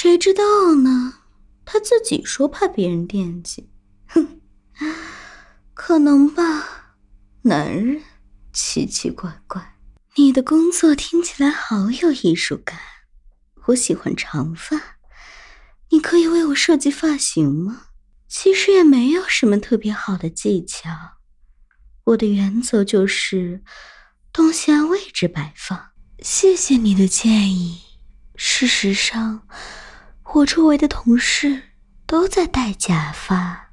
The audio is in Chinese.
谁知道呢？他自己说怕别人惦记。哼，可能吧。男人奇奇怪怪。你的工作听起来好有艺术感。我喜欢长发，你可以为我设计发型吗？其实也没有什么特别好的技巧，我的原则就是东西按位置摆放。谢谢你的建议。事实上，我周围的同事都在戴假发。